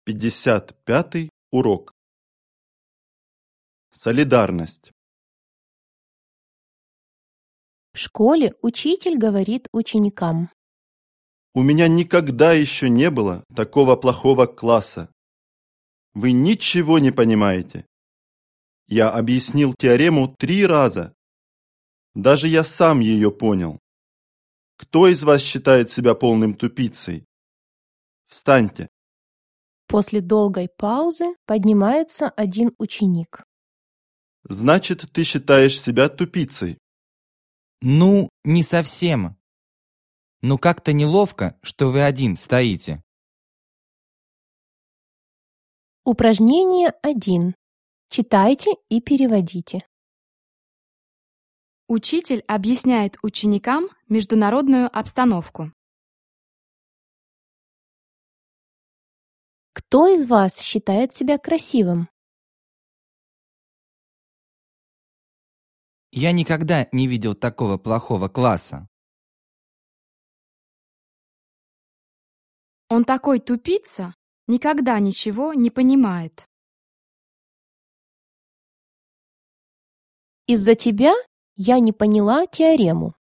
55-й урок. Солидарность. В школе учитель говорит ученикам: У меня никогда еще не было такого плохого класса. Вы ничего не понимаете. Я объяснил теорему 3 раза. Даже я сам ее понял. Кто из вас считает себя полным тупицей? Встаньте. После долгой паузы поднимается один ученик. Значит, ты считаешь себя тупицей. Ну, не совсем. Ну, как-то неловко, что вы один стоите. Упражнение 1. Читайте и переводите. Учитель объясняет ученикам международную обстановку. Кто из вас считает себя красивым? Я никогда не видел такого плохого класса. Он такой тупица, никогда ничего не понимает. Из-за тебя я не поняла теорему.